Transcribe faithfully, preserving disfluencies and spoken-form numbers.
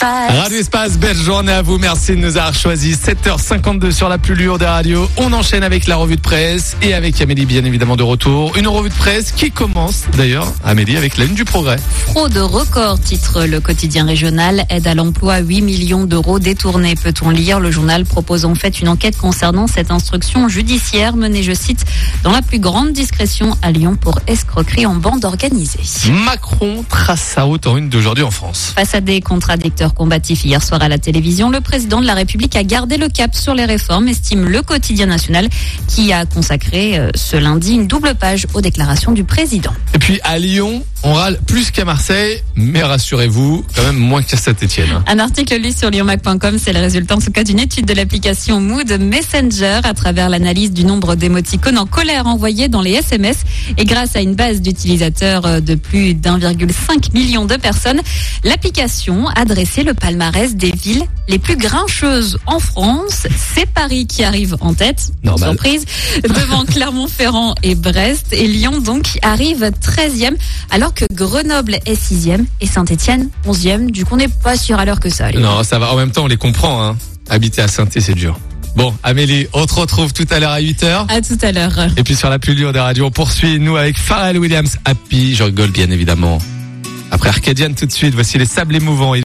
Espace. Radio Espace, belle journée à vous. Merci de nous avoir choisis. sept heures cinquante-deux sur la plus lourde des radios. On enchaîne avec la revue de presse et avec Amélie, bien évidemment, de retour. Une revue de presse qui commence, d'ailleurs, Amélie, avec la une du Progrès. Fraude record, titre le quotidien régional. Aide à l'emploi, huit millions d'euros détournés, peut-on lire. Le journal propose en fait une enquête concernant cette instruction judiciaire menée, je cite, dans la plus grande discrétion à Lyon pour escroquerie en bande organisée. Macron trace sa route en une d'aujourd'hui en France. Face à des contradicteurs combatifs hier soir à la télévision, le président de la République a gardé le cap sur les réformes, estime le quotidien national, qui a consacré euh, ce lundi une double page aux déclarations du président. Et puis à Lyon, on râle plus qu'à Marseille, mais rassurez-vous, quand même moins qu'à Saint-Etienne. Un article lu sur lyon mac point com, c'est le résultat en tout cas d'une étude de l'application Mood Messenger à travers l'analyse du nombre d'émoticônes en colère envoyés dans les S M S et grâce à une base d'utilisateurs de plus d'un virgule cinq million de personnes, l'application a dressé le palmarès des villes les plus grincheuses en France. C'est Paris qui arrive en tête, Normal. Surprise, devant Clermont-Ferrand et Brest, et Lyon donc arrive treizième, alors que Grenoble est sixième et Saint-Etienne onzième. Du coup, on n'est pas sûr à l'heure que ça. Non, ça va. En même temps, on les comprend. Hein. Habiter à Saint-Etienne, c'est dur. Bon, Amélie, on te retrouve tout à l'heure à huit heures. À tout à l'heure. Et puis sur la plus lourde des radios, on poursuit, nous, avec Pharrell Williams, Happy. Je rigole, bien évidemment. Après Arcadian, tout de suite, voici les sables émouvants.